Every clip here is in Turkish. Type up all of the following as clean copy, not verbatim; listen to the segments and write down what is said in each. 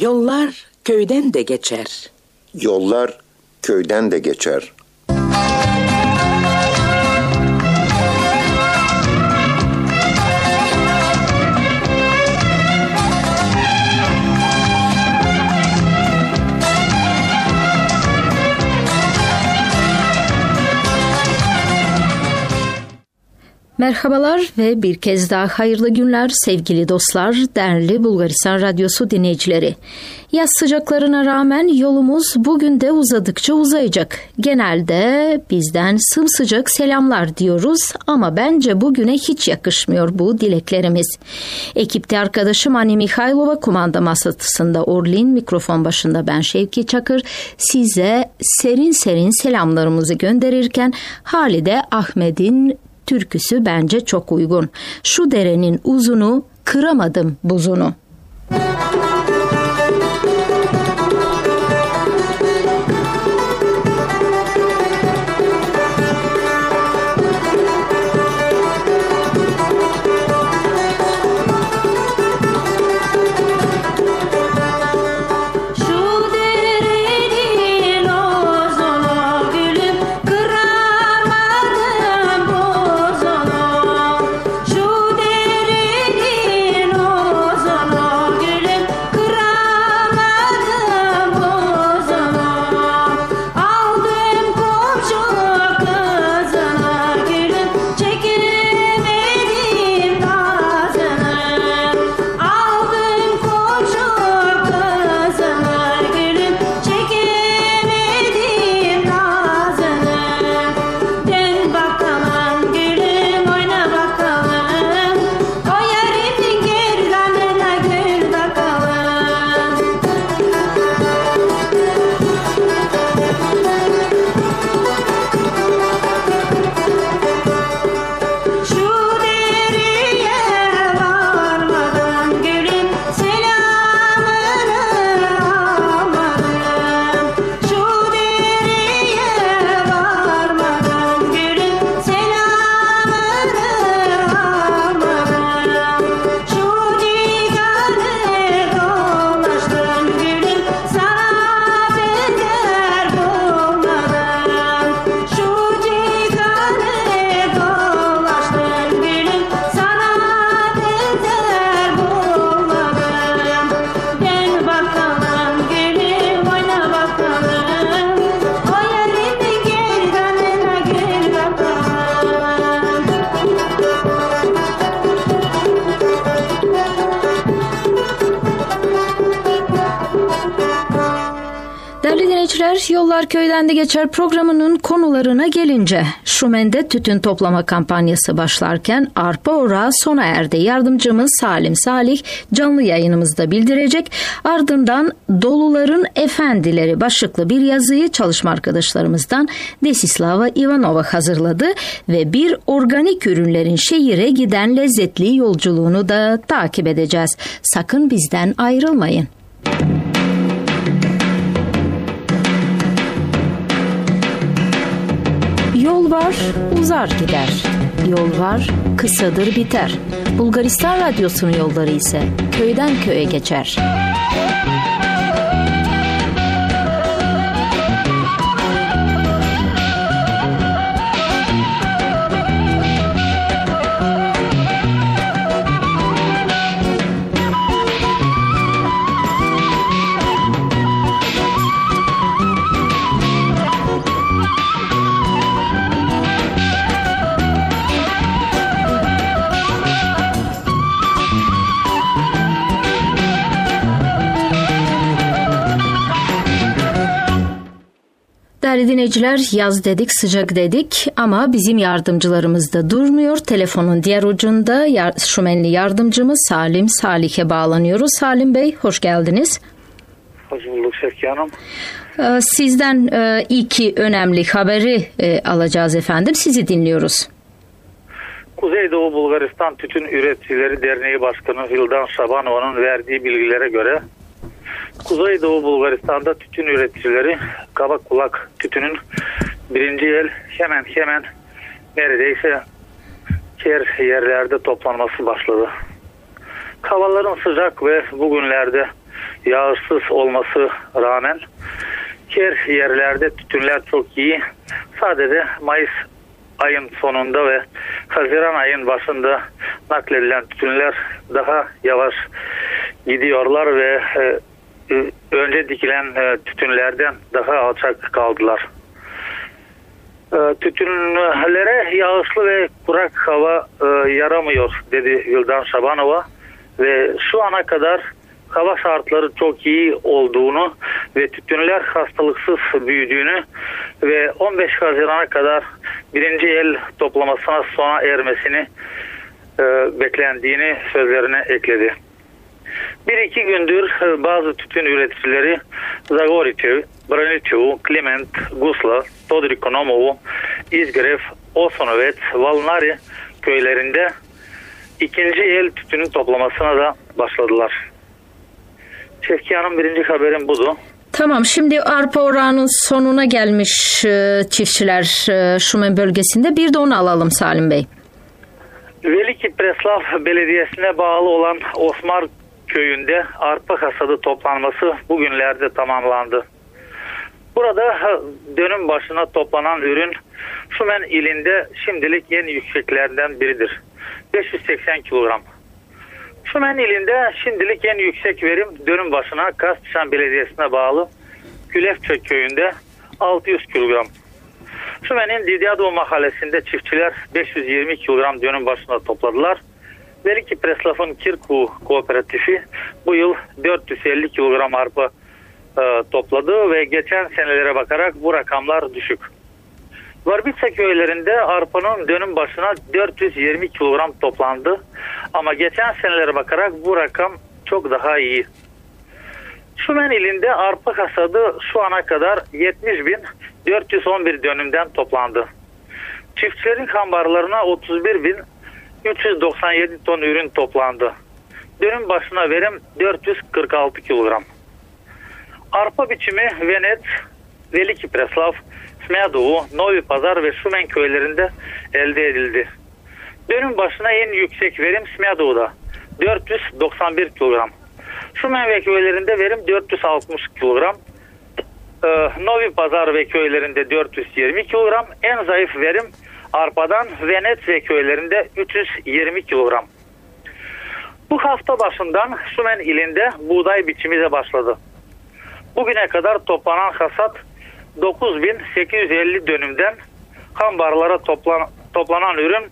Yollar köyden de geçer. Yollar köyden de geçer. Merhabalar ve bir kez daha hayırlı günler sevgili dostlar, değerli Bulgaristan Radyosu dinleyicileri. Yaz sıcaklarına rağmen yolumuz bugün de uzadıkça uzayacak. Genelde bizden sımsıcak selamlar diyoruz ama bence bugüne hiç yakışmıyor bu dileklerimiz. Ekipte arkadaşım Ani Mikhailova, kumanda masasında Orlin, mikrofon başında ben Şevki Çakır, size serin serin selamlarımızı gönderirken Halide Ahmet'in türküsü bence çok uygun. Şu derenin uzunu, kıramadım buzunu. Yollar Köyden de Geçer programının konularına gelince, Şumen'de tütün toplama kampanyası başlarken arpa orağı sona erdi. Yardımcımız Salim Salih canlı yayınımızda bildirecek. Ardından Doluların Efendileri başlıklı bir yazıyı çalışma arkadaşlarımızdan Desislava Ivanova hazırladı ve bir organik ürünlerin şehire giden lezzetli yolculuğunu da takip edeceğiz. Sakın bizden ayrılmayın. Yol var, uzar gider. Yol var, kısadır biter. Bulgaristan Radyosu'nun yolları ise köyden köye geçer. Değerli dinleyiciler, yaz dedik, sıcak dedik ama bizim yardımcılarımız da durmuyor. Telefonun diğer ucunda Şumenli yardımcımız Salim Salih'e bağlanıyoruz. Salim Bey, hoş geldiniz. Hoş bulduk Şevki Hanım. Sizden iki önemli haberi alacağız efendim. Sizi dinliyoruz. Kuzeydoğu Bulgaristan Tütün Üreticileri Derneği Başkanı Vildan Şabanova'nın verdiği bilgilere göre Kuzeydoğu Bulgaristan'da tütün üreticileri Kavakulak tütünün birinci el hemen neredeyse her yerlerde toplanması başladı. Havaların sıcak ve bugünlerde yağışsız olması rağmen her yerlerde tütünler çok iyi. Sadece Mayıs ayın sonunda ve Haziran ayın başında nakledilen tütünler daha yavaş gidiyorlar ve önce dikilen tütünlerden daha alçak kaldılar. Tütünlere yağışlı ve kurak hava yaramıyor dedi Vildan Şabanova ve şu ana kadar hava şartları çok iyi olduğunu ve tütünler hastalıksız büyüdüğünü ve 15 Haziran'a kadar birinci el toplamasına sona ermesini beklendiğini sözlerine ekledi. 1-2 gündür bazı tütün üreticileri Zagoritev, Branitev, Kliment, Gusla, Todrikonomovo, İzgrev, Osonovet, Valnari köylerinde ikinci el tütünün toplamasına da başladılar. Şevki Hanım, birinci haberim budu. Tamam, şimdi arpa orağının sonuna gelmiş çiftçiler Şumen bölgesinde. Bir de onu alalım Salim Bey. Veliki Preslav Belediyesi'ne bağlı olan Osmar köyünde arpa hasadı toplanması bugünlerde tamamlandı. Burada dönüm başına toplanan ürün Şumen ilinde şimdilik en yükseklerden biridir. 580 kilogram. Şumen ilinde şimdilik en yüksek verim dönüm başına Kastçan Belediyesi'ne bağlı Gülefçe köyünde 600 kilogram. Şumen'in Didyadov mahallesinde çiftçiler 520 kilogram dönüm başına topladılar. Veliki Preslav'ın Kirku Kooperatifi bu yıl 450 kilogram arpa topladı ve geçen senelere bakarak bu rakamlar düşük. Varbica köylerinde arpanın dönüm başına 420 kilogram toplandı ama geçen senelere bakarak bu rakam çok daha iyi. Şumen ilinde arpa hasadı şu ana kadar 70.411 dönümden toplandı. Çiftçilerin ambarlarına 31.397 ton ürün toplandı. Dönüm başına verim 446 kilogram. Arpa biçimi Venet, Veliki Preslav, Smyadovo, Novi Pazar ve Şumen köylerinde elde edildi. Dönüm başına en yüksek verim Smyadov'da 491 kilogram. Şumen ve köylerinde verim 460 kilogram. Novi Pazar ve köylerinde 420 kilogram. En zayıf verim arpadan Venet ve köylerinde 320 kilogram. Bu hafta başından Şumen ilinde buğday biçimi de başladı. Bugüne kadar toplanan hasat 9.850 dönümden ambarlara toplanan ürün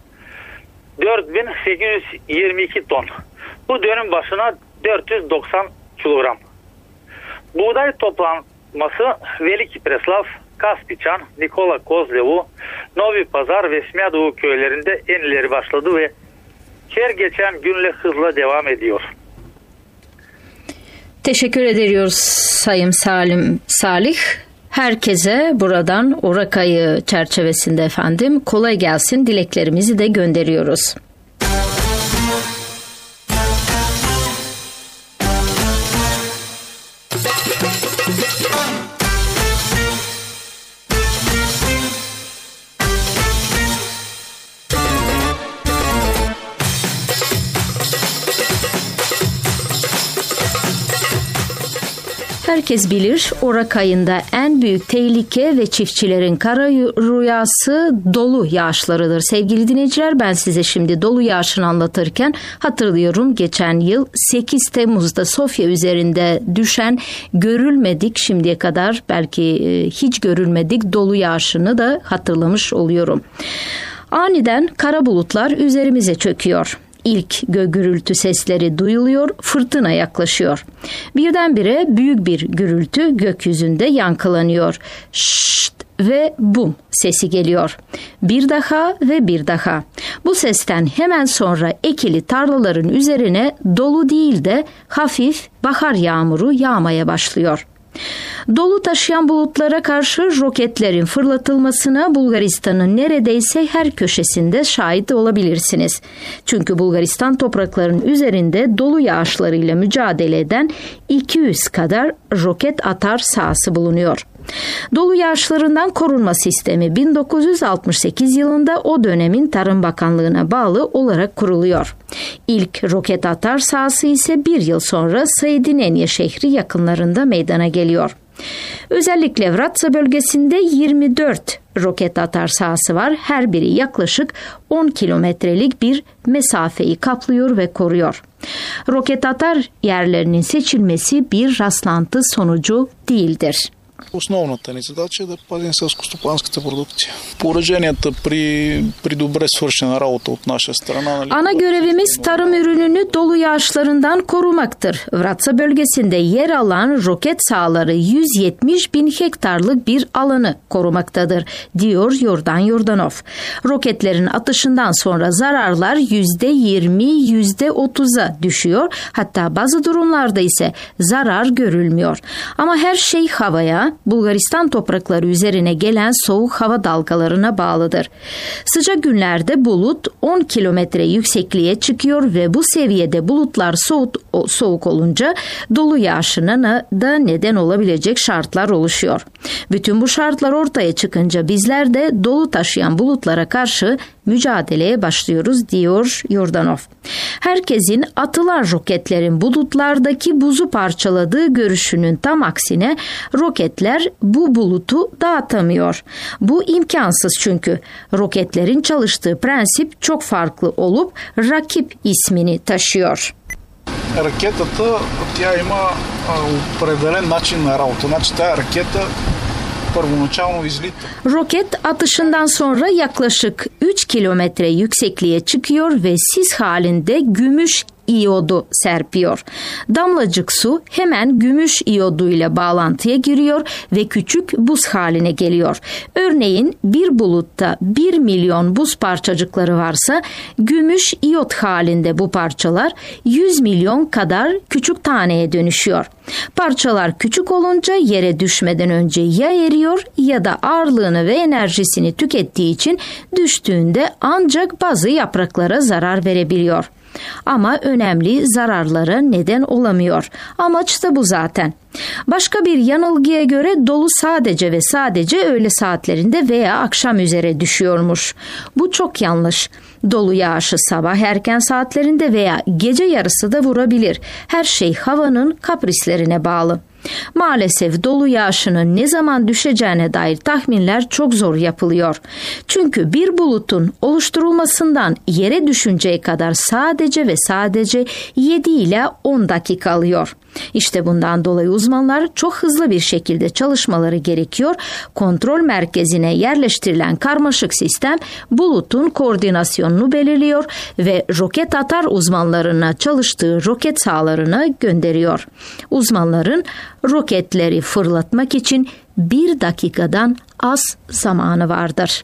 4.822 ton. Bu dönüm başına 490 kilogram. Buğday toplanması Veliki Preslav, Kaspiçan, Nikola Kozlevu, Novi Pazar ve Smyadov köylerinde en ileri başladı ve her geçen günle hızla devam ediyor. Teşekkür ediyoruz Sayın Salih. Herkese buradan Orak ayı çerçevesinde efendim kolay gelsin dileklerimizi de gönderiyoruz. Herkes bilir, Orak ayında en büyük tehlike ve çiftçilerin kara rüyası dolu yağışlarıdır. Sevgili dinleyiciler, ben size şimdi dolu yağışını anlatırken hatırlıyorum, geçen yıl 8 Temmuz'da Sofya üzerinde düşen görülmedik şimdiye kadar belki hiç görülmedik dolu yağışını da hatırlamış oluyorum. Aniden kara bulutlar üzerimize çöküyor. İlk gürültü sesleri duyuluyor, fırtına yaklaşıyor. Birdenbire büyük bir gürültü gökyüzünde yankılanıyor. Şşt ve bum sesi geliyor. Bir daha ve bir daha. Bu sesten hemen sonra ekili tarlaların üzerine dolu değil de hafif bahar yağmuru yağmaya başlıyor. Dolu taşıyan bulutlara karşı roketlerin fırlatılmasına Bulgaristan'ın neredeyse her köşesinde şahit olabilirsiniz. Çünkü Bulgaristan topraklarının üzerinde dolu yağışlarıyla mücadele eden 200 kadar roket atar sahası bulunuyor. Dolu yağışlarından korunma sistemi 1968 yılında o dönemin Tarım Bakanlığı'na bağlı olarak kuruluyor. İlk roket atar sahası ise bir yıl sonra Saidineniye şehri yakınlarında meydana geliyor. Özellikle Vratsa bölgesinde 24 roket atar sahası var. Her biri yaklaşık 10 kilometrelik bir mesafeyi kaplıyor ve koruyor. Roket atar yerlerinin seçilmesi bir rastlantı sonucu değildir. Основната ни задача е да пазим селскостопанската продукция. Пораженията при добре свършена работа от наша страна. Ana görevimiz tarım ürününü dolu yağışlarından korumaktır. Vratsa bölgesinde yer alan roket sahaları 170 bin hektarlık bir alanı korumaktadır, diyor Yordan Yordanov. Roketlerin atışından sonra zararlar %20, %30'a düşüyor. Hatta bazı durumlarda ise zarar görülmüyor. Ama her şey havaya, Bulgaristan toprakları üzerine gelen soğuk hava dalgalarına bağlıdır. Sıcak günlerde bulut 10 kilometre yüksekliğe çıkıyor ve bu seviyede bulutlar soğuk olunca dolu yağışına da neden olabilecek şartlar oluşuyor. Bütün bu şartlar ortaya çıkınca bizler de dolu taşıyan bulutlara karşı mücadeleye başlıyoruz, diyor Yordanov. Herkesin atılan roketlerin bulutlardaki buzu parçaladığı görüşünün tam aksine roketler bu bulutu dağıtamıyor. Bu imkansız çünkü roketlerin çalıştığı prensip çok farklı olup rakip ismini taşıyor. Ракетата, тя има определен начин на работа. Значи тая ракета първоначално излита. Roket atışından sonra yaklaşık 3 kilometre yüksekliğe çıkıyor ve sis halinde gümüş iyodu serpiyor. Damlacık su hemen gümüş iyoduyla bağlantıya giriyor ve küçük buz haline geliyor. Örneğin bir bulutta 1 milyon buz parçacıkları varsa gümüş iyot halinde bu parçalar 100 milyon kadar küçük taneye dönüşüyor. Parçalar küçük olunca yere düşmeden önce ya eriyor ya da ağırlığını ve enerjisini tükettiği için düştüğünde ancak bazı yapraklara zarar verebiliyor. Ama önemli zararlara neden olamıyor. Amaç da bu zaten. Başka bir yanılgıya göre dolu sadece ve sadece öğle saatlerinde veya akşam üzere düşüyormuş. Bu çok yanlış. Dolu yağışı sabah erken saatlerinde veya gece yarısı da vurabilir. Her şey havanın kaprislerine bağlı. Maalesef dolu yağışının ne zaman düşeceğine dair tahminler çok zor yapılıyor. Çünkü bir bulutun oluşturulmasından yere düşünceye kadar sadece ve sadece 7 ile 10 dakika alıyor. İşte bundan dolayı uzmanlar çok hızlı bir şekilde çalışmaları gerekiyor. Kontrol merkezine yerleştirilen karmaşık sistem bulutun koordinasyonunu belirliyor ve roket atar uzmanlarına çalıştığı roket sahalarına gönderiyor. Uzmanların roketleri fırlatmak için 1 dakikadan az zamanı vardır.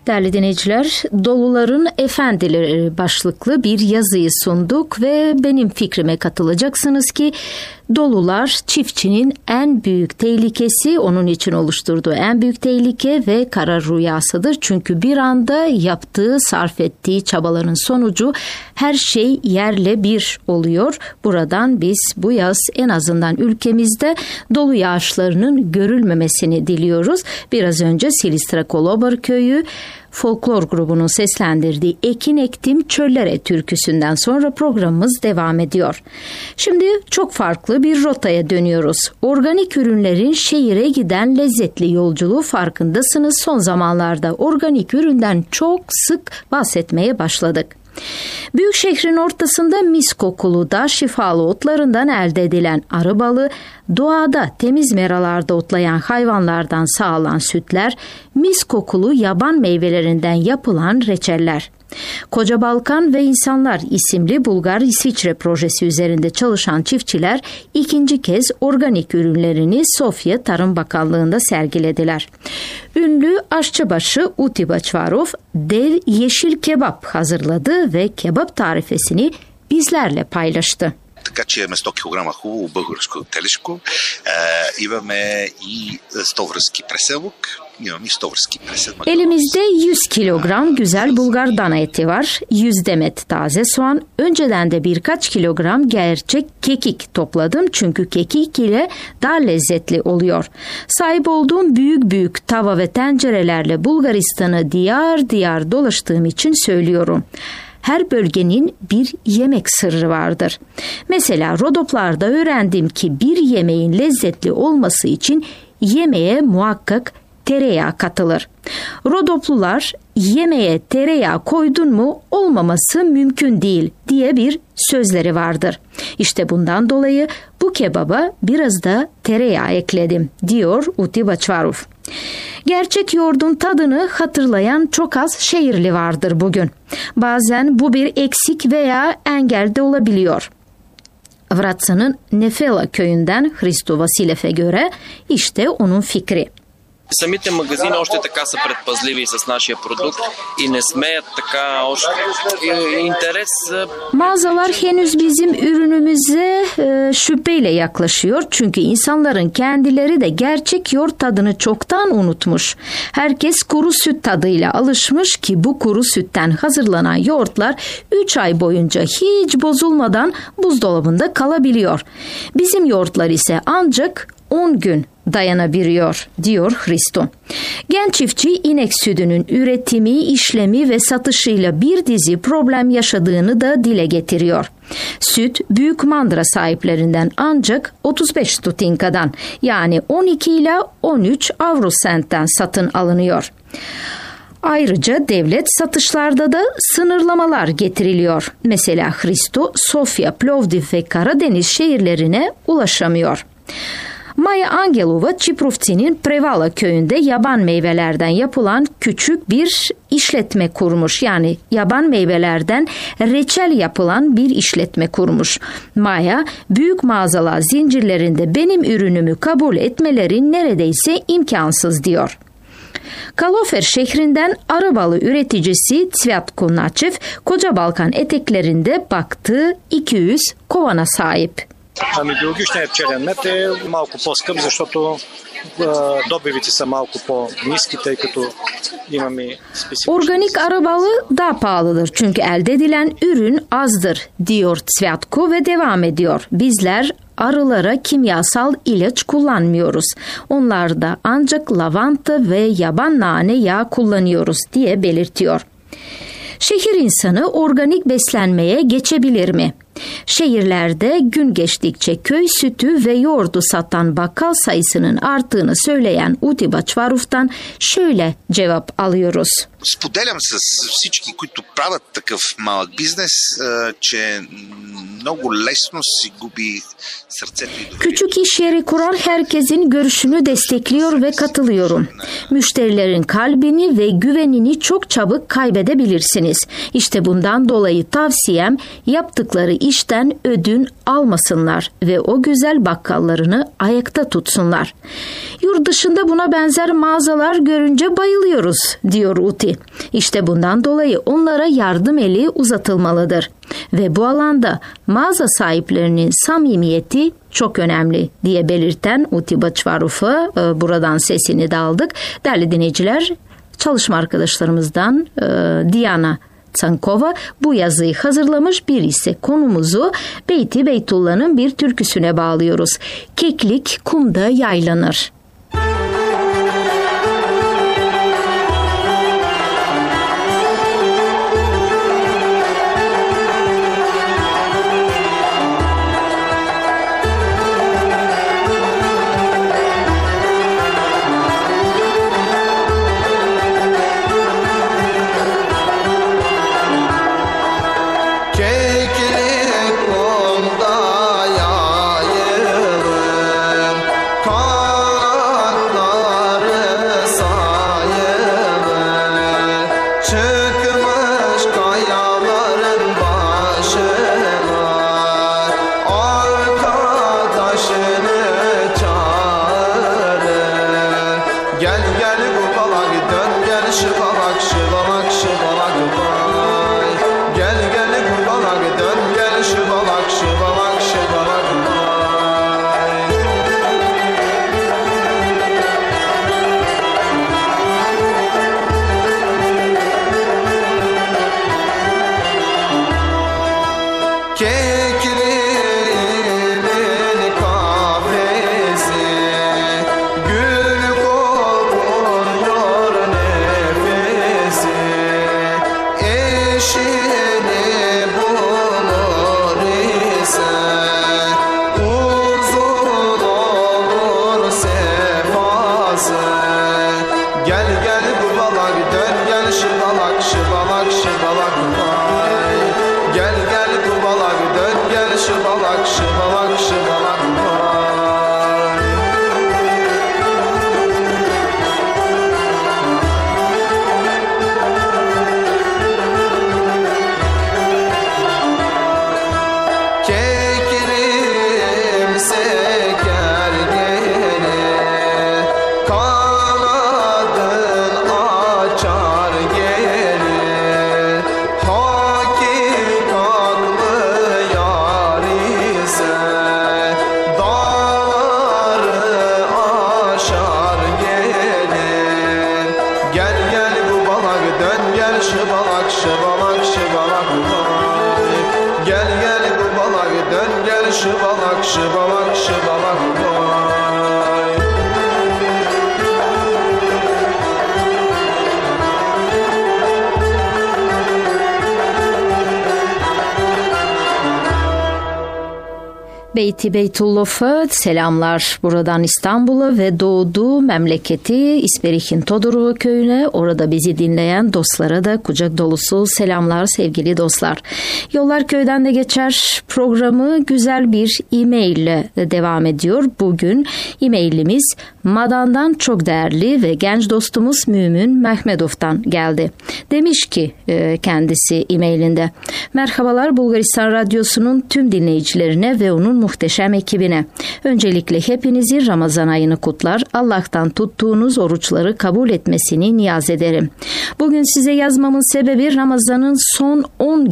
Değerli dinleyiciler, Doluların Efendileri başlıklı bir yazıyı sunduk ve benim fikrime katılacaksınız ki dolular çiftçinin en büyük tehlikesi, onun için oluşturduğu en büyük tehlike ve kara rüyasıdır. Çünkü bir anda yaptığı, sarf ettiği çabaların sonucu her şey yerle bir oluyor. Buradan biz bu yaz en azından ülkemizde dolu yağışlarının görülmemesini diliyoruz. Biraz önce Silistra Kolobar Köyü folklor grubunun seslendirdiği Ekin Ektim Çöllere türküsünden sonra programımız devam ediyor. Şimdi çok farklı bir rotaya dönüyoruz. Organik ürünlerin şehire giden lezzetli yolculuğu farkındasınız. Son zamanlarda organik üründen çok sık bahsetmeye başladık. Büyük şehrin ortasında mis kokulu da şifalı otlarından elde edilen arı balı, doğada temiz meralarda otlayan hayvanlardan sağlanan sütler, mis kokulu yaban meyvelerinden yapılan reçeller. Koca Balkan ve İnsanlar isimli Bulgar-İsviçre projesi üzerinde çalışan çiftçiler ikinci kez organik ürünlerini Sofya Tarım Bakanlığı'nda sergilediler. Ünlü aşçıbaşı Uti Baçvarov dev yeşil kebap hazırladı ve kebap tarifesini bizlerle paylaştı. Така че имаме 100 кг хубаво българско телешко, имаме и стовърски преселок, имаме и стовърски преселок. Elimizde 100 kilogram güzel Bulgar dana eti var, 100 demet taze soğan, önceden de birkaç kilogram gerçek kekik topladım çünkü kekik ile daha lezzetli oluyor. Sahip olduğum büyük tava ve tencerelerle Bulgaristan'ı diyar diyar dolaştığım için söylüyorum. Her bölgenin bir yemek sırrı vardır. Mesela Rodoplar'da öğrendim ki bir yemeğin lezzetli olması için yemeğe muhakkak tereyağı katılır. Rodoplular yemeğe tereyağı koydun mu olmaması mümkün değil diye bir sözleri vardır. İşte bundan dolayı bu kebaba biraz da tereyağı ekledim diyor Uti Baçvarov. Gerçek yoğurdun tadını hatırlayan çok az şehirli vardır bugün. Bazen bu bir eksik veya engel de olabiliyor. Vratsa'nın Nefela köyünden Hristo Vasilev'e göre işte onun fikri. Самите магазини още така са предпазливи с нашия продукт и не смеят така още интерес. Mağazalar henüz bizim ürünümüze şüpheyle yaklaşıyor. Çünkü insanların kendileri de gerçek yoğurt tadını çoktan unutmuş. Herkes kuru süt tadıyla alışmış ki bu kuru sütten hazırlanan yoğurtlar 3 ay boyunca hiç bozulmadan buzdolabında kalabiliyor. Bizim yoğurtlar ise ancak 10 gün dayanabiliyor diyor Hristo. Genç çiftçi inek sütünün üretimi, işlemi ve satışıyla bir dizi problem yaşadığını da dile getiriyor. Süt büyük mandıra sahiplerinden ancak 35 stotinkadan yani 12 ila 13 avro sentten satın alınıyor. Ayrıca devlet satışlarda da sınırlamalar getiriliyor. Mesela Hristo, Sofya, Plovdiv ve Karadeniz şehirlerine ulaşamıyor. Maya Angelova, Çiprovtsi'nin Prevala köyünde yaban meyvelerden yapılan küçük bir işletme kurmuş. Yani yaban meyvelerden reçel yapılan bir işletme kurmuş. Maya, büyük mağazalar zincirlerinde benim ürünümü kabul etmeleri neredeyse imkansız diyor. Kalofer şehrinden arı balı üreticisi Cvetko Naçev, Koca Balkan eteklerinde baktığı 200 kovana sahip. Биологичният пчелен мед е малко по-скъп, защото добивите са малко по-ниски, тъй като имаме специфични. Organik arı balı daha pahalıdır çünkü elde edilen ürün azdır diyor Cvetko ve devam ediyor. Bizler arılara kimyasal ilaç kullanmıyoruz. Onlarda ancak lavanta ve yaban nane yağı kullanıyoruz diye belirtiyor. Şehir insanı organik beslenmeye geçebilir mi? Şehirlerde gün geçtikçe köy sütü ve yoğurdu satan bakkal sayısının arttığını söyleyen Uti Baçvarov'tan şöyle cevap alıyoruz. Споделям с всички, които правят такъв малък бизнес, че много lесно си губи сърцето и доверието. Küçük iş yeri kuran herkesin görüşünü destekliyor ve katılıyorum. Müşterilerin kalbini ve güvenini çok çabuk kaybedebilirsiniz. İşte bundan dolayı tavsiyem yaptıkları işten ödün almasınlar ve o güzel bakkallarını ayakta tutsunlar. Yurt dışında buna benzer mağazalar görünce bayılıyoruz diyor Uti. etmeli. İşte bundan dolayı onlara yardım eli uzatılmalıdır. Ve bu alanda mağaza sahiplerinin samimiyeti çok önemli diye belirten Uti Baçvaruf'a buradan sesini de aldık. Değerli dinleyiciler, çalışma arkadaşlarımızdan Diana Tsankova bu yazıyı hazırlamış, bir ise konumuzu Beyti Beytullah'ın bir türküsüne bağlıyoruz. Keklik kumda yaylanır. Beyti Beytullah'a selamlar buradan İstanbul'a ve doğduğu memleketi İsperich'in Todorova köyüne, orada bizi dinleyen dostlara da kucak dolusu selamlar sevgili dostlar. Yollar Köy'den de geçer programı güzel bir e-mail ile devam ediyor. Bugün e-mailimiz Madan'dan çok değerli ve genç dostumuz Mümin Mehmedov'tan geldi. Demiş ki kendisi e-mailinde: merhabalar Bulgaristan Radyosu'nun tüm dinleyicilerine ve onun muhteşem ekibine. Öncelikle hepinizi Ramazan ayını kutlar, Allah'tan tuttuğunuz oruçları kabul etmesini niyaz ederim. Bugün size yazmamın sebebi Ramazan'ın son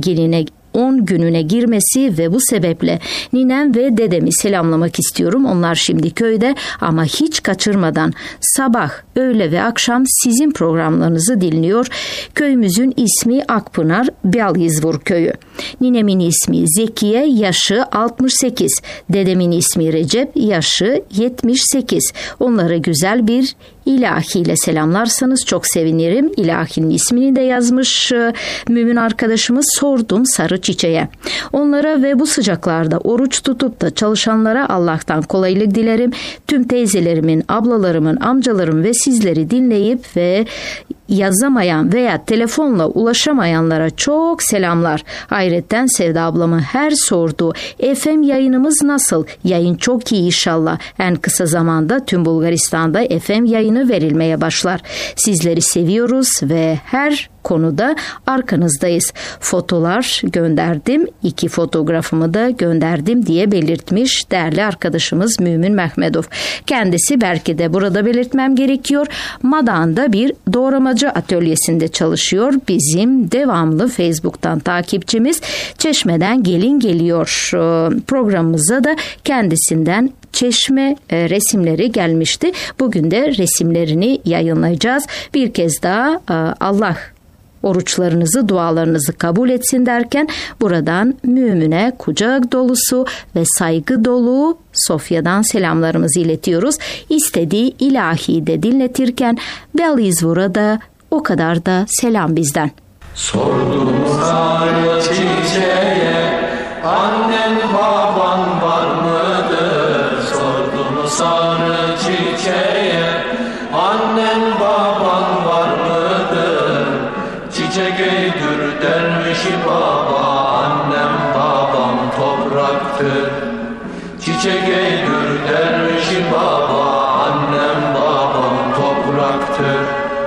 10 gününe girmesi ve bu sebeple ninem ve dedemi selamlamak istiyorum. Onlar şimdi köyde ama hiç kaçırmadan sabah, öğle ve akşam sizin programlarınızı dinliyor. Köyümüzün ismi Akpınar, Byalyizvur köyü. Ninemin ismi Zekiye, yaşı 68. Dedemin ismi Recep, yaşı 78. Onlara güzel bir ilahiyle selamlarsanız çok sevinirim. İlahinin ismini de yazmış mümin arkadaşımız. Sordum sarı çiçeğe. Onlara ve bu sıcaklarda oruç tutup da çalışanlara Allah'tan kolaylık dilerim. Tüm teyzelerimin, ablalarımın, amcalarım ve sizleri dinleyip ve yazamayan veya telefonla ulaşamayanlara çok selamlar. Hayretten Sevda ablamı her sorduğu FM yayınımız nasıl? Yayın çok iyi inşallah. En kısa zamanda tüm Bulgaristan'da FM yayını verilmeye başlar. Sizleri seviyoruz ve her konuda arkanızdayız. Fotolar gönderdim, 2 fotoğrafımı da gönderdim diye belirtmiş değerli arkadaşımız Mümin Mehmedov. Kendisi belki de burada belirtmem gerekiyor. Madan'da bir doğramacı atölyesinde çalışıyor. Bizim devamlı Facebook'tan takipçimiz. Çeşme'den gelin geliyor programımıza da kendisinden Çeşme resimleri gelmişti. Bugün de resimlerini yayınlayacağız. Bir kez daha Allah oruçlarınızı, dualarınızı kabul etsin derken buradan Mümin'e kucak dolusu ve saygı dolu Sofya'dan selamlarımızı iletiyoruz. İstediği ilahi de dinletirken Belizvur'a da o kadar da selam bizden. Sordum sarı çiçeğe, annen baban var mıdır? Sordum sarı çiçeğe, annen baban var mıdır? Çiçek eydür dervişi baba, annem babam topraktır. Çiçek eydür dervişi baba, annem babam topraktır.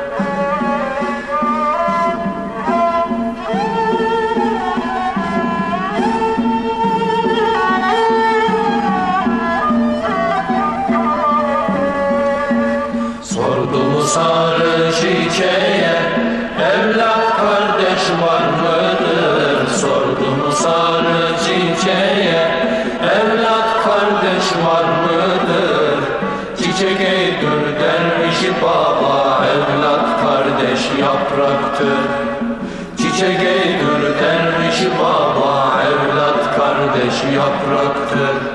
Sarı çiçeğe, evlat kardeş var mıdır? Sordum sarı çiçeğe, evlat kardeş var mıdır? Çiçek eydür dervişi baba, evlat kardeş yapraktır. Çiçek eydür dervişi baba, evlat kardeş yapraktır.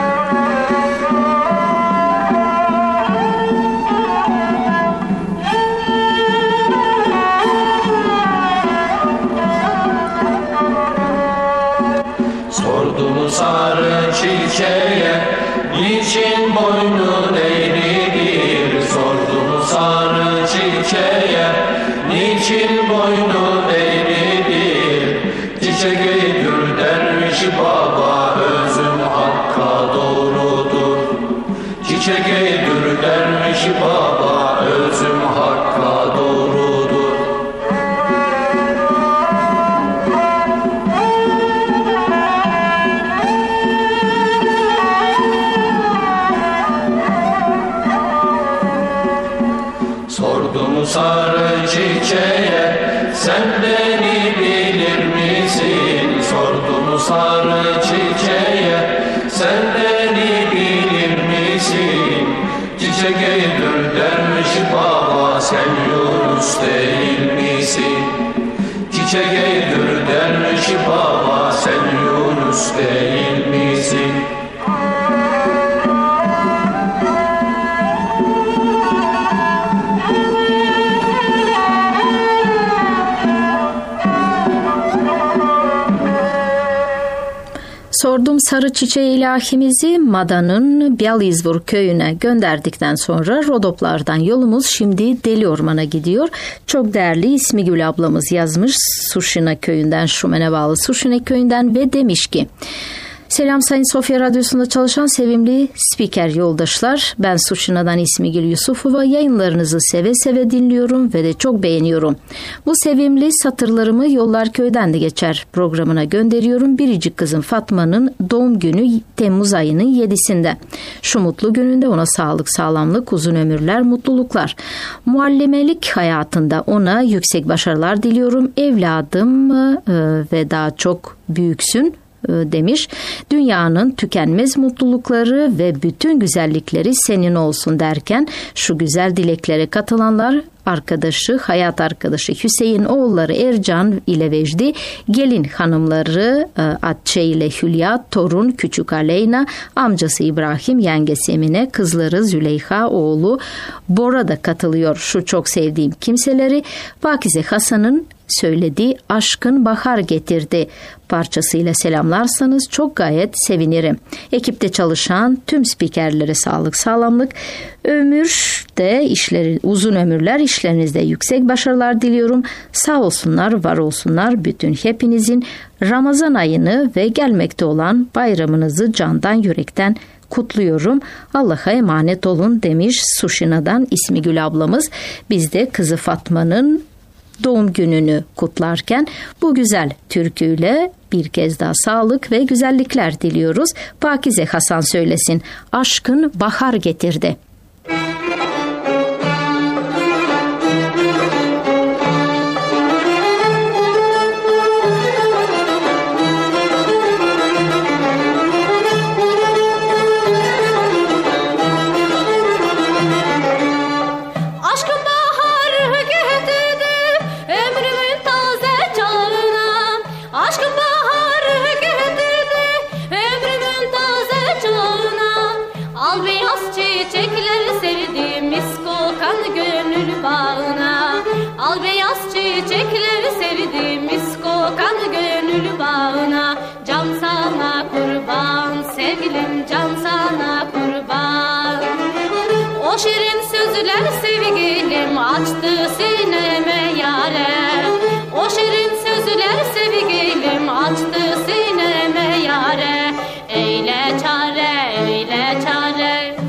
Sarı çiçeğe, niçin boynun eğridir? Sordum sarı çiçeğe, niçin boynun eğridir? Çiçek eydür dervişi baba, özüm hakka doğrudur. Çiçek eydür dervişi baba, özüm hakka doğrudur. Sarı çiçeğe, sen beni bilir misin? Sordum sarı çiçeğe, sen beni bilir misin? Çiçek eydür dervişi baba, sen Yunus değil misin? Çiçek eydür dervişi baba, sen Yunus değil misin? Sordum sarı çiçeği ilahimizi Madan'ın Belizvur köyüne gönderdikten sonra Rodoplardan yolumuz şimdi Deli Orman'a gidiyor. Çok değerli İsmigül ablamız yazmış Suşina köyünden, Şumen'e bağlı Suşina köyünden ve demiş ki: Selam Sayın Sofya Radyosu'nda çalışan sevimli spiker yoldaşlar. Ben Suşina'dan İsmigül Yusufova. Yayınlarınızı seve seve dinliyorum ve de çok beğeniyorum. Bu sevimli satırlarımı Yollar Köy'den de geçer programına gönderiyorum. Biricik kızım Fatma'nın doğum günü Temmuz ayının 7'sinde. Şu mutlu gününde ona sağlık, sağlamlık, uzun ömürler, mutluluklar. Muallimelik hayatında ona yüksek başarılar diliyorum. Evladım ve daha çok büyüksün demiş. Dünyanın tükenmez mutlulukları ve bütün güzellikleri senin olsun derken şu güzel dileklere katılanlar arkadaşı, hayat arkadaşı Hüseyin oğulları Ercan ile Vecdi, gelin hanımları Atçe ile Hülya, torun küçük Aleyna, amcası İbrahim, yengesi Emine, kızları Züleyha, oğlu Bora da katılıyor. Şu çok sevdiğim kimseleri Pakize Hasan'ın söylediği Aşkın Bahar Getirdi parçasıyla selamlarsanız çok gayet sevinirim. Ekipte çalışan tüm spikerlere sağlık, sağlamlık, ömürde işleri, uzun ömürler, işlerinizde yüksek başarılar diliyorum. Sağ olsunlar, var olsunlar bütün hepinizin Ramazan ayını ve gelmekte olan bayramınızı candan yürekten kutluyorum. Allah'a emanet olun demiş Suşina'dan İsmigül ablamız. Biz de kızı Fatma'nın doğum gününü kutlarken bu güzel türküyle bir kez daha sağlık ve güzellikler diliyoruz. Pakize Hasan söylesin. Aşkın bahar getirdi. Çiçekleri sevdim, mis kokan gönül bağına. Can sana kurban, sevgilim can sana kurban. O şirin sözler sevgilim açtı sineme yâre. O şirin sözler sevgilim açtı sineme yâre. Eyle çare, eyle çare.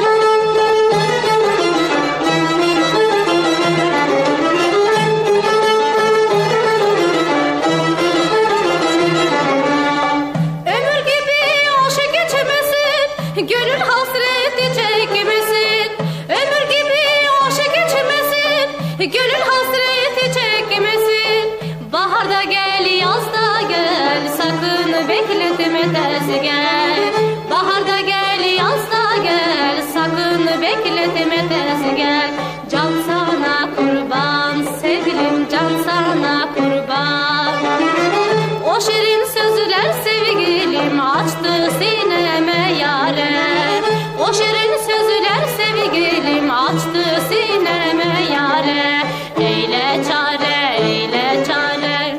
Gönül hasreti çekmesin, ömür gibi hoş geçmesin. Gönül hasreti çekmesin. Baharda gel, yazda gel, sakın bekletme tez gel. Baharda gel, yazda gel, sakın bekletme tez gel. Can sana kurban, sevgilim can sana kurban. O şirin sözler sevgilim açtı sineme yâre. O şirin sözler sevgilim açtı sineme yâre. Eyle çare, eyle çare.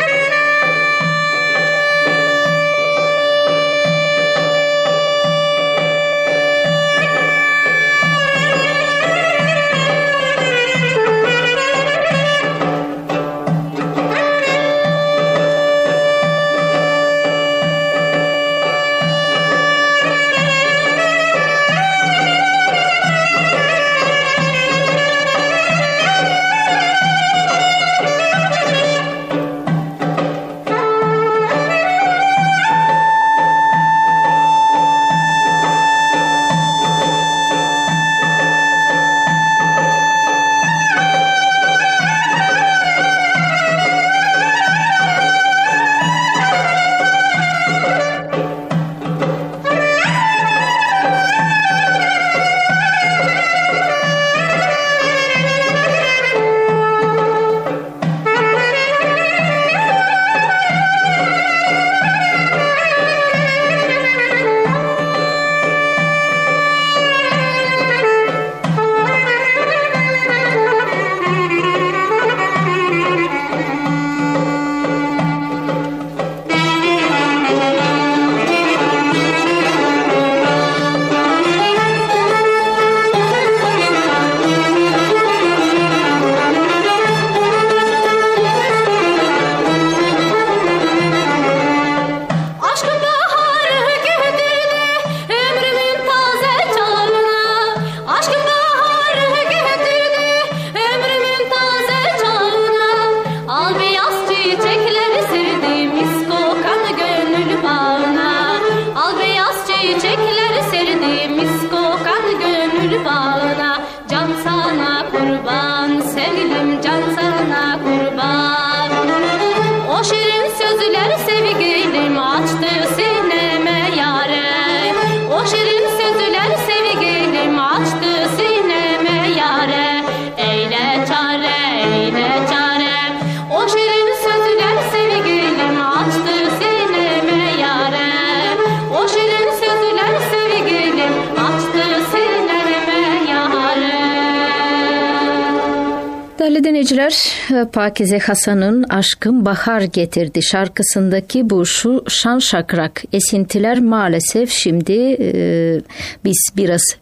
Değerli dinleyiciler, Pakize Hasan'ın Aşkın Bahar Getirdi şarkısındaki bu şu şan şakrak esintiler maalesef şimdi biz biraz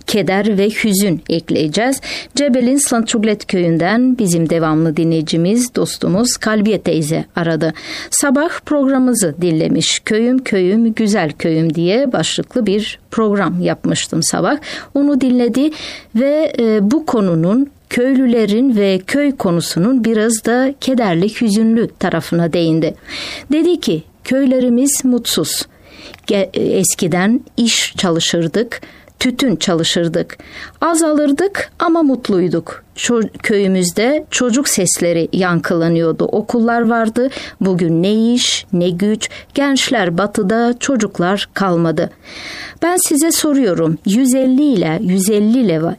keder ve hüzün ekleyeceğiz. Cebel'in Slançuglet köyünden bizim devamlı dinleyicimiz, dostumuz Kalbiye teyze aradı. Sabah programımızı dinlemiş. Köyüm köyüm güzel köyüm diye başlıklı bir program yapmıştım sabah. Onu dinledi ve bu konunun, köylülerin ve köy konusunun biraz da kederli, hüzünlü tarafına değindi. Dedi ki köylerimiz mutsuz. Eskiden iş çalışırdık, tütün çalışırdık. Az alırdık ama mutluyduk. Köyümüzde çocuk sesleri yankılanıyordu. Okullar vardı. Bugün ne iş, ne güç. Gençler batıda, çocuklar kalmadı. Ben size soruyorum. 150 leva,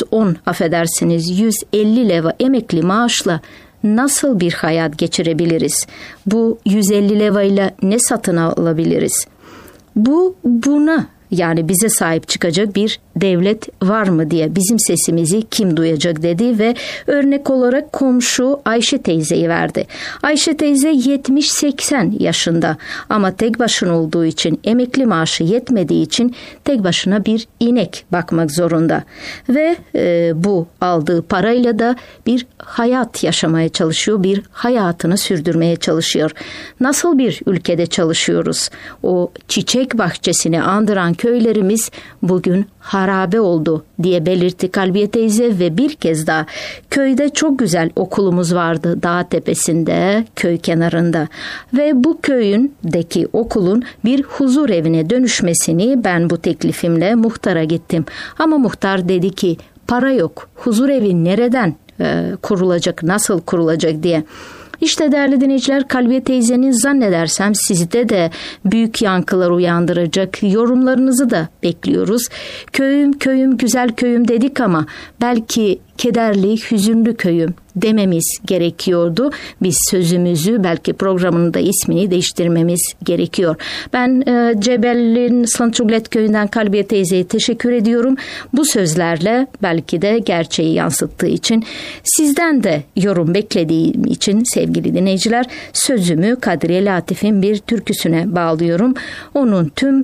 150 leva emekli maaşla nasıl bir hayat geçirebiliriz? Bu 150 leva ile ne satın alabiliriz? Buna yani bize sahip çıkacak bir devlet var mı diye bizim sesimizi kim duyacak dedi ve örnek olarak komşu Ayşe teyzeyi verdi. Ayşe teyze 70-80 yaşında ama tek başına olduğu için, emekli maaşı yetmediği için tek başına bir inek bakmak zorunda. Ve bu aldığı parayla da bir hayat yaşamaya çalışıyor, bir hayatını sürdürmeye çalışıyor. Nasıl bir ülkede çalışıyoruz? O çiçek bahçesini andıran köylerimiz bugün harabe oldu diye belirtti Kalbiye teyze ve bir kez daha köyde çok güzel okulumuz vardı dağ tepesinde, köy kenarında ve bu köyündeki okulun bir huzur evine dönüşmesini ben bu teklifimle muhtara gittim. Ama muhtar dedi ki para yok, huzur evi nereden kurulacak, nasıl kurulacak diye. İşte değerli dinleyiciler, Kalbiye teyzenin zannedersem sizde de büyük yankılar uyandıracak yorumlarınızı da bekliyoruz. Köyüm köyüm güzel köyüm dedik ama belki kederli hüzünlü köyüm dememiz gerekiyordu. Biz sözümüzü belki programın da ismini değiştirmemiz gerekiyor. Ben Cebel'in Slançuglet köyünden Kalbiye teyzeye teşekkür ediyorum. Bu sözlerle belki de gerçeği yansıttığı için sizden de yorum beklediğim için sevgili dinleyiciler sözümü Kadriye Latif'in bir türküsüne bağlıyorum. Onun tüm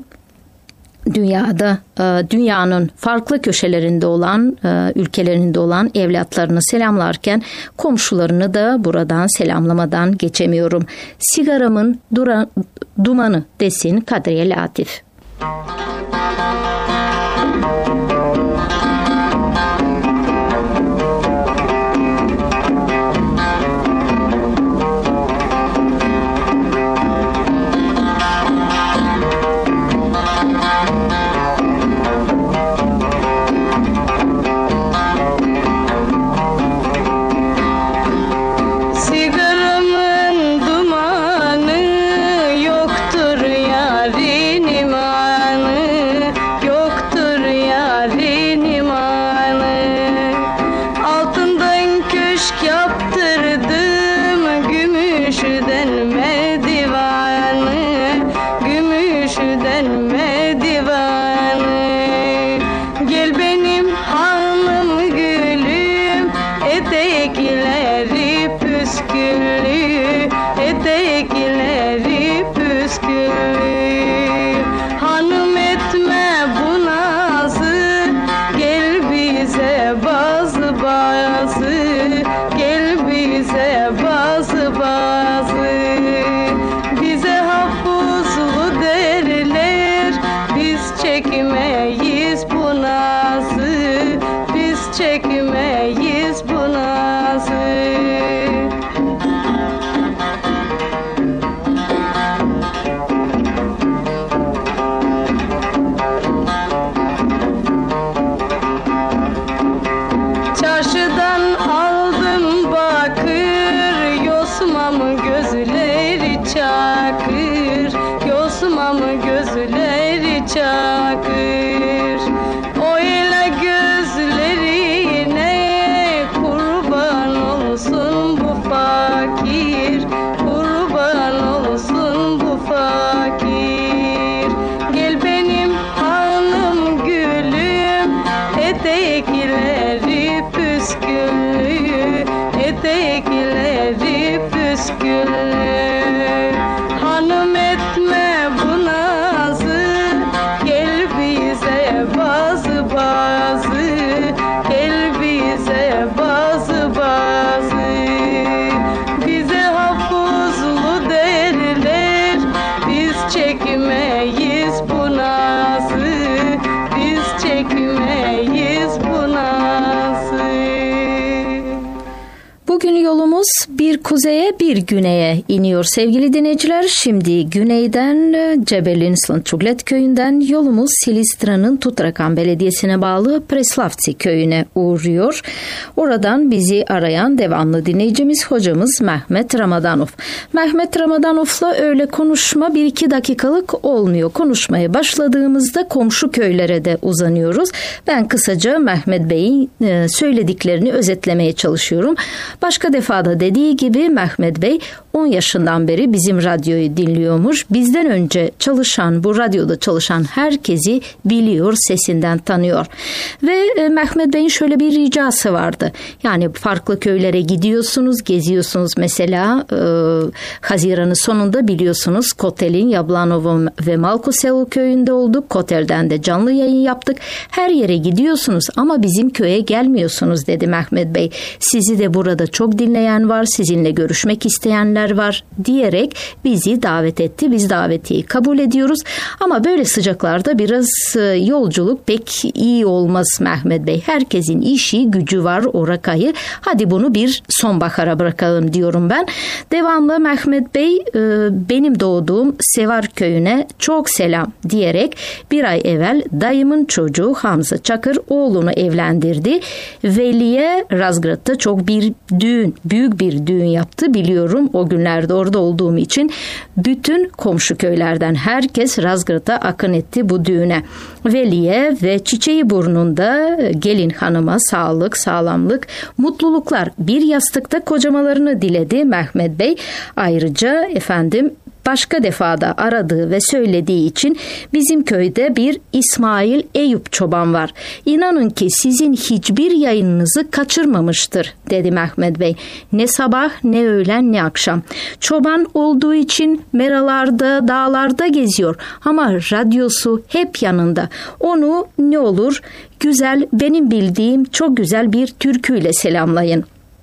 dünyanın farklı köşelerinde olan, ülkelerinde olan evlatlarını selamlarken komşularını da buradan selamlamadan geçemiyorum. Sigaramın dumanı desin Kadriye Latif. Bazı yolumuz bir kuzeye bir güneye iniyor sevgili dinleyiciler. Şimdi güneyden Cebelin Slantçuglet köyünden yolumuz Silistra'nın Tutrakan Belediyesi'ne bağlı Preslavci köyüne uğruyor. Oradan bizi arayan devamlı dinleyicimiz hocamız Mehmet Ramadanov. Mehmet Ramadanof'la öyle konuşma 1-2 dakikalık olmuyor. Konuşmaya başladığımızda komşu köylere de uzanıyoruz. Ben kısaca Mehmet Bey'in söylediklerini özetlemeye çalışıyorum. Başka defada dediği gibi Mehmet Bey 10 yaşından beri bizim radyoyu dinliyormuş. Bizden önce çalışan, bu radyoda çalışan herkesi biliyor, sesinden tanıyor. Ve Mehmet Bey'in şöyle bir ricası vardı. Yani farklı köylere gidiyorsunuz, geziyorsunuz. Mesela Haziran'ın sonunda biliyorsunuz Kotel'in Yablanovo ve Malkoselu köyünde olduk. Kotel'den de canlı yayın yaptık. Her yere gidiyorsunuz ama bizim köye gelmiyorsunuz dedi Mehmet Bey. Sizi de burada çok dinleyen var, sizinle görüşmek isteyenler var diyerek bizi davet etti. Biz davetiyi kabul ediyoruz. Ama böyle sıcaklarda biraz yolculuk pek iyi olmaz Mehmet Bey. Herkesin işi, gücü var o rakayı. Hadi bunu bir sonbahara bırakalım diyorum ben. Devamlı Mehmet Bey benim doğduğum Sevar köyüne çok selam diyerek bir ay evvel dayımın çocuğu Hamza Çakır oğlunu evlendirdi. Veli'ye Razgrad'da çok bir düğün, büyük bir düğün yaptı biliyorum. O günlerde orada olduğum için bütün komşu köylerden herkes Razgrad'a akın etti bu düğüne. Veli'ye ve Çiçeğiburnu'nda gelin hanıma sağlık, sağlamlık, mutluluklar, bir yastıkta kocamalarını diledi Mehmet Bey. Ayrıca başka defada aradığı ve söylediği için bizim köyde bir İsmail Eyüp çoban var. İnanın ki sizin hiçbir yayınınızı kaçırmamıştır dedi Mehmet Bey. Ne sabah ne öğlen ne akşam. Çoban olduğu için meralarda, dağlarda geziyor ama radyosu hep yanında. Onu ne olur güzel, benim bildiğim çok güzel bir türküyle selamlayın.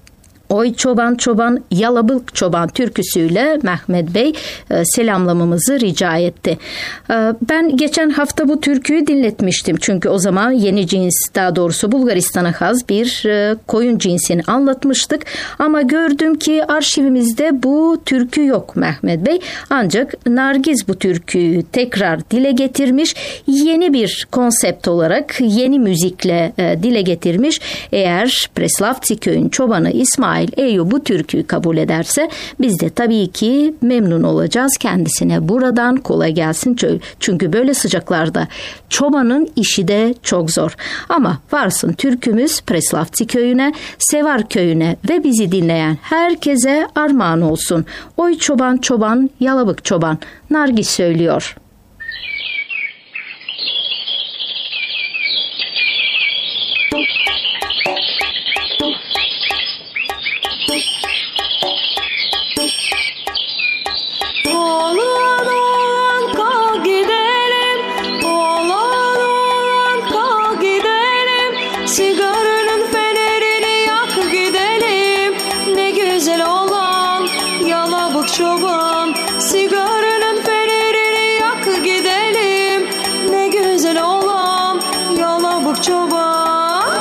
Oy çoban çoban yalabık çoban türküsüyle Mehmet Bey selamlamamızı rica etti. Ben geçen hafta bu türküyü dinletmiştim. Çünkü o zaman yeni cins, daha doğrusu Bulgaristan'a has bir koyun cinsini anlatmıştık. Ama gördüm ki arşivimizde bu türkü yok Mehmet Bey. Ancak Nargiz bu türküyü tekrar dile getirmiş. Yeni bir konsept olarak yeni müzikle dile getirmiş. Eğer Preslavci köyün çobanı İsmail Eyüp bu türküyü kabul ederse biz de tabii ki memnun olacağız. Kendisine buradan kolay gelsin. Çünkü böyle sıcaklarda çobanın işi de çok zor. Ama varsın türkümüz Preslavci köyüne, Sevar köyüne ve bizi dinleyen herkese armağan olsun. Oy çoban çoban, yalabık çoban. Nargis söylüyor. Çoban sigaranın fenerini yak gidelim, ne güzel olan yalabık çoban.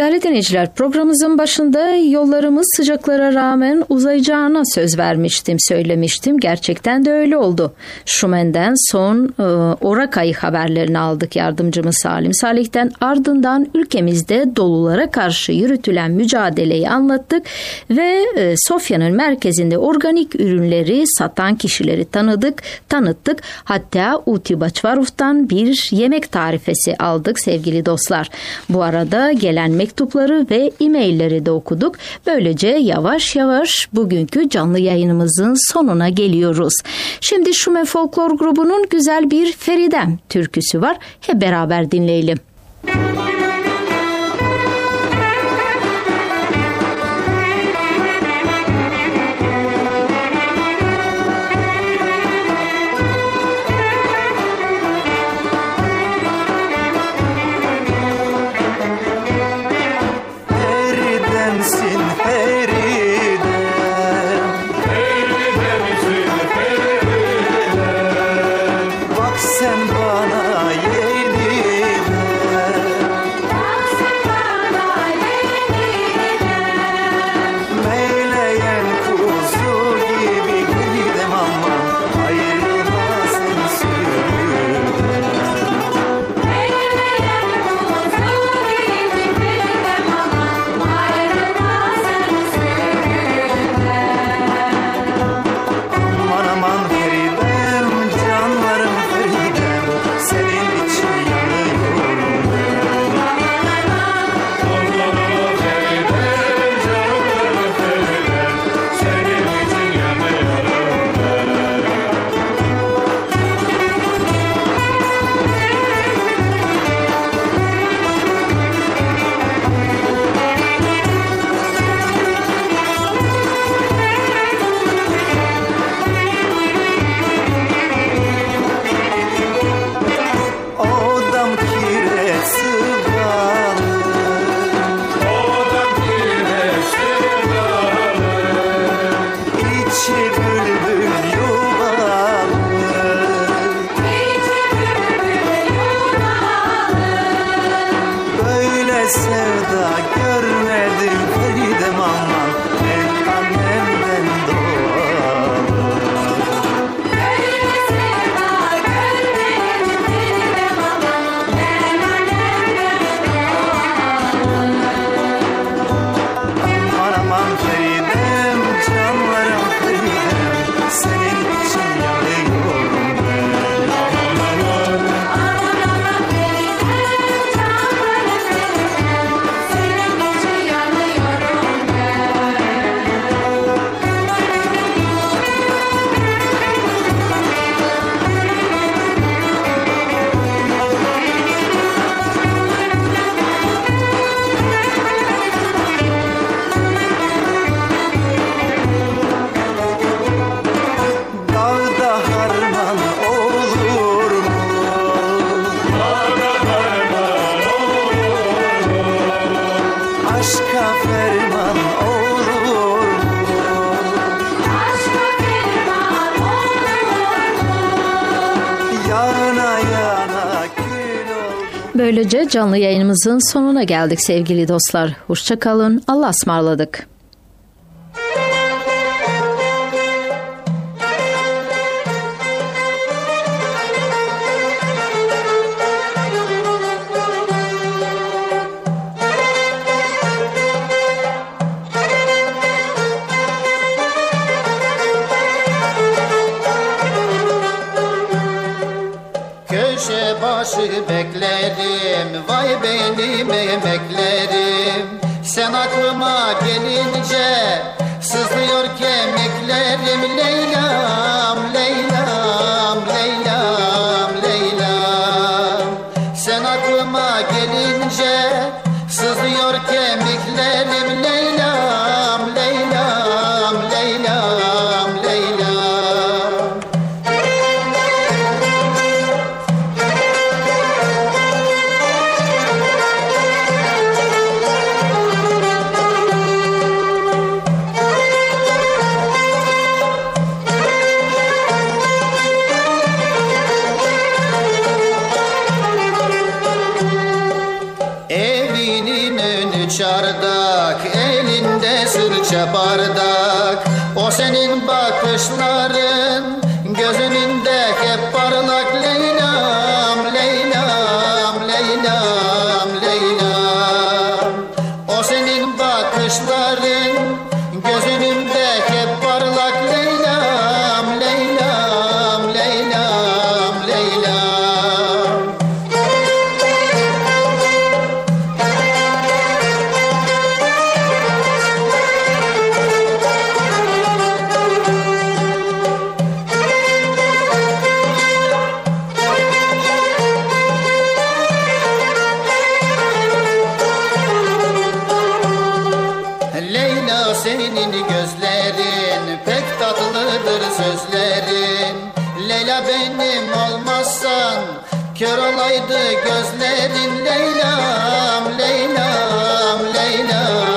Değerli dinleyiciler, programımızın başında yollarımız sıcaklara rağmen uzayacağına söz vermiştim, söylemiştim. Gerçekten de öyle oldu. Şumen'den son Orakay haberlerini aldık yardımcımız Salim Salih'ten. Ardından ülkemizde dolulara karşı yürütülen mücadeleyi anlattık ve Sofya'nın merkezinde organik ürünleri satan kişileri tanıttık. Hatta Uti Baçvarov'tan bir yemek tarifesi aldık sevgili dostlar. Bu arada gelen mektupları ve e-mailleri de okuduk. Böylece yavaş yavaş bugünkü canlı yayınımızın sonuna geliyoruz. Şimdi Şume Folklor grubunun güzel bir Feridem türküsü var. Hep beraber dinleyelim. Böylece canlı yayınımızın sonuna geldik sevgili dostlar. Hoşça kalın. Allah'a ısmarladık. Beklerim, vay benim emeklerim. Sen aklıma gelince sızlıyor kemiklerim. Leylam, Leylam, Leylam, Leylam. Sen aklıma gelince sızlıyor kemiklerim. Leylam, Leylam, Leylam, Leylam. şişe bardak. O senin bakışların gözünde hep parlak. Leyla'm, Leyla'm, Leyla'm, Leyla'm. O senin bakışların gözünde hep parlak. Leyla'm, Leyla'm, Leyla'm, Leyla'm. Leyla senin gözlerin pek tatlıdır sözlerin. Leyla benim olmazsan kör olaydı gözlerin. Leyla'm, Leyla'm, Leyla'm.